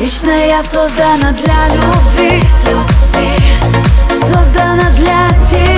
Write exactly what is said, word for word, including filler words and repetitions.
Лично я создана для любви, любви. Создана для тебя.